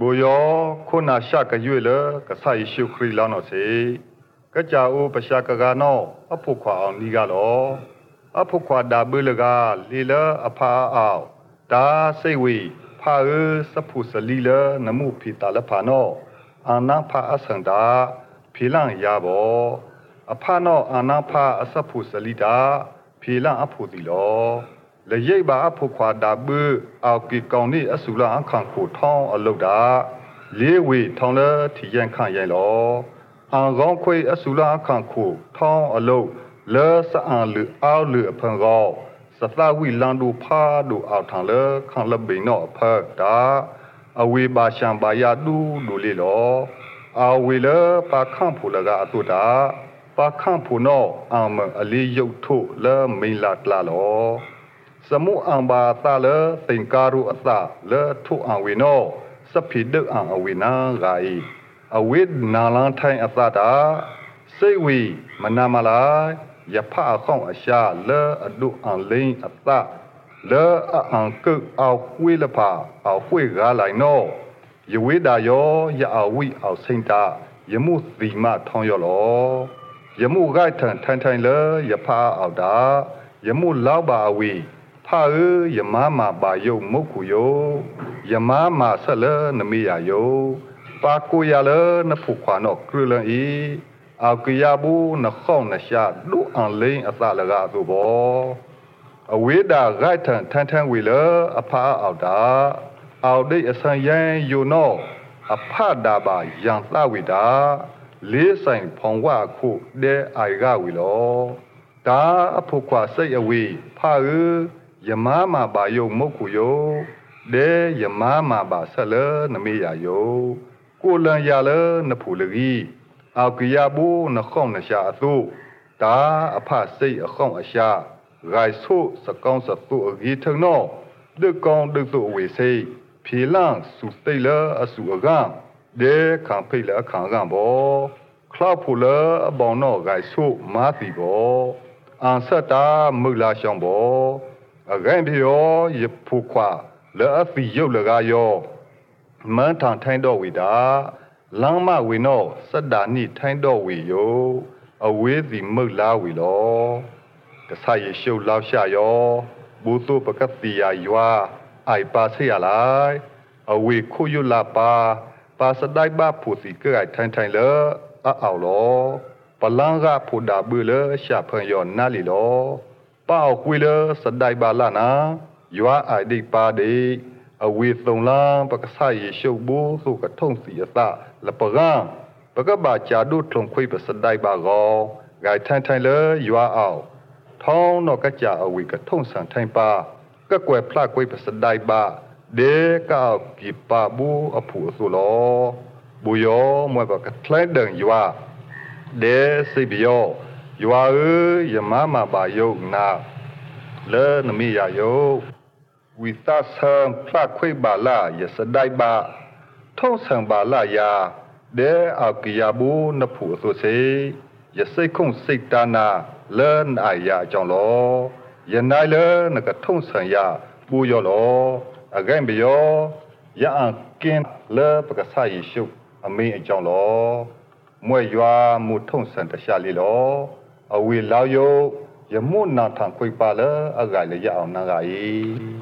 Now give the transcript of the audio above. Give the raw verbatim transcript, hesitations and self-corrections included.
ဘူယောခုနာရှာကရွေလကဆိုင်ရှုခရီလောင်းတော့စေကကြောက်ပရှာကကနောအဖို့ခွာအောင်နီးကလောအဖို့ခွာဒါဘလကလီလအဖာအောင်ဒါစိတ်ဝေဖာစဖုစလီလနမှုဖီတာလဖာနောအာနာဖာအစန္ဒာဖီလန်ရဘောအဖာနောအာနာဖာအစဖုစလီတာဖီလန်အဖို့တီလောလေရိပ်ပါအဖို့ခွာဒါဘအောက်ကီကောင်နီအဆူလာအခန့်ကိုထောင်းအလုတ်တာလေးဝေထောင်းလထီရန်ခန့်ရိုင်လောအန်ကောင်းခွေအဆူလာအခန့်ကိုထောင်းအလုတ်လဲစအန်လူအောက်လူအဖန်ကောစသဝီလန်ဒူဖာဒူအောက်ထန်လဲခန့်လပိနောအဖက်တာအဝေပါရှံပါယာဒူဒူလေလောအဝေလပါခန့်ဖူလကအတုတာပါခန့်ဖူနောအမအလေးရုပ်ထုလဲမိန်လာတလာလောสมุอังบาตาเลติงการุอัตาเลทุอังวิโนสพิดอังอวินาไกอวิดนาลังไทยอัตตาเสวีมนามาลายะพะข้องอชาเลอดุอังลิงอัตตาเลออังกึเอาคุยละพาเอาคุยกาไลโนยวิดายอยะอาวิเอาสิงตายมุสีมาทองยโลยมุไกทันทันทันเลยะพะเอาดายมุลาวบาวีဖာယမမာပါယုမုတ်ခုယောယမမာဆက်လနမေယယောပါကိုရလနဖုခွာနောကရလန်ဤအောက်ကရဘူးနခေါနရှာလူအန်လိန်အသလကသို့ဘောအဝိဒါဂိုက်ထန်ထန်ထန်ဝေလအဖာအောက်တာအောက်ဒိတ်အဆန်ယန်ယိုနောအဖဒါပါယံသဝိတာလေးဆိုင်ဖောင်ဝခုတဲအိုင်ကဝီလောဒါအဖုခွာစိတ်အဝေဖာယမမာပါယုမုတ်ခုယောဒေယမမာပါဆက်လနမေယယောကိုလန်ရလနဖူလကြီးအောက်ကရဘူးနခေါနရှာအသုဒါအဖစိတ်အခေါအရှာဂိုင်ဆုစကောင်းစသုအကြီးထနောဒကောင်းဒသုဝေစိဖြေလန့်စုတိလအစုအကဒေခံဖိလအခါကဘောခလောက်ဖူလအပေါနောဂိုင်ဆုမာတိဘောအန်ဆတာမူလာရှောင်းဘောအကံပြောရဖူခွာလဲအဖီရုပ်လကားယောမန်းထန်ထိုင်းတော့ဝီတာလမ်းမဝီနောစက်တာနိထိုင်းတော့ဝီယောအဝေးစီမုတ်လာဝီလောကဆာရရှုပ်လောက်ရှာယောဘူတုပကတိယာယွာအိုက်ပါဆေရလိုက်အဝေးခုယလာပါပါစဒိုက်ဘဖူစီကဲထိုင်းထိုင်းလအအော်လောပလန်ကဖူဒါဘူးလရှာဖန်ယောနာလီလောป้าคุยเลสดายบาลานะยัวไอดิปาดีอวีตรงล่างปะกษายโชบูสุกะท่งสีตะละปะกะปะกะบาจาดุทงคุยปะสดายบากอกายทันทันเลยยัวเอาท้องนอกะจาอวีกะท่งสันทันปากะกวยพลาคุยปะสดายบาเดกะเอากีปาบูอผูสุโลบุโยมวยปะกะแทลเดิงยัวเดสิบิโยยว่าเอ้ยยมมาบายุนาเลนมียายุวิตาเซิงพลาคุยบาลายสดายบาท่องสังบาลายาเดอากิยาบูนผูสุเสยใส่คงสิตานาเลินอายาจองโลยันได้เลนกะท่องสังยาบูยโลอะแกมบิโยยาอังกินเลปะกะสายชุอมีจองโลมวยยัวมุท่องสันตชาลีโลအဝေလောက်ယယမုနာထံခွေပါလအဂါလေရအောင်နာဂါဤ